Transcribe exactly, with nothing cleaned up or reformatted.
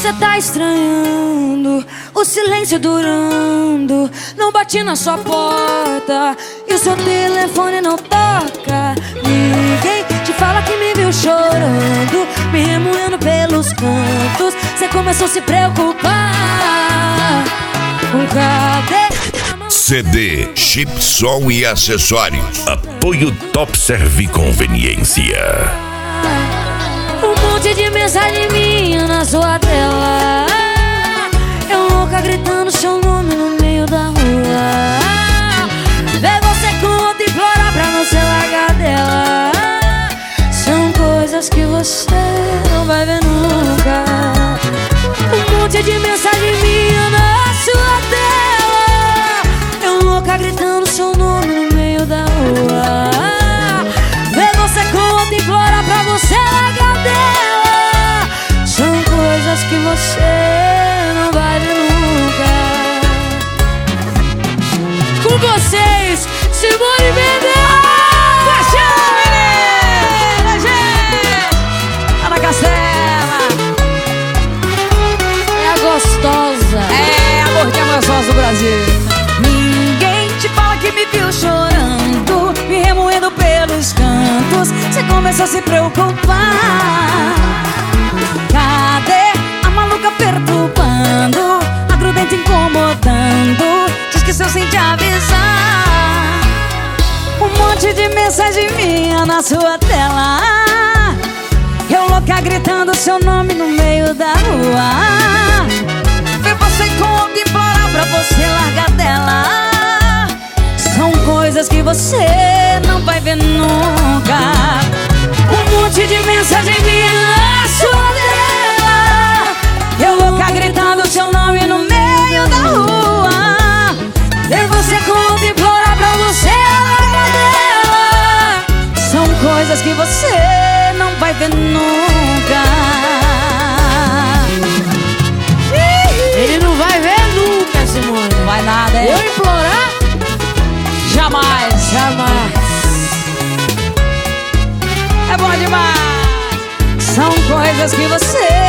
você tá estranhando, o silêncio durando. Não bati na sua porta e o seu telefone não toca. Ninguém te fala que me viu chorando, me remoendo pelos cantos. Você começou a se preocupar com cadê? C D, chip, som e acessórios. Apoio Top Serve Conveniência. Um monte de mensagem minha na sua tela. Eu louca gritando seu nome no meio da rua. Ver você com outra implorar pra não se largar dela. São coisas que você não vai ver nunca. Um monte de mensagem minha na sua tela. Eu louca gritando seu nome no meio da rua. Ver você com outra implorar pra você largar dela. São coisas que você não vai ver nunca. Com vocês, Simone Mendes! Paixão, menina, gente! Ana Castela! É a gostosa. É a gordinha mais gostosa do Brasil. Ninguém te fala que me viu chorando, me remoendo pelos cantos. Você começou a se preocupar. Cadê a maluca perturbando, a grudenta incomodando? Te esqueceu sem te avisar. Um monte de mensagem minha na sua tela. Eu louca gritando seu nome no meio da rua. Ver você com outra implorar pra você largar dela. São coisas que você não vai ver nunca. Um monte de mensagem minha na sua tela. Eu louca gritando seu nome no meio da rua. Ver você com outra implorar pra você largar dela. São coisas que você não vai ver nunca. Ele não vai ver nunca, Simone. Não vai nada, é? Eu implorar? Jamais, Jamais. é bom demais. São coisas que você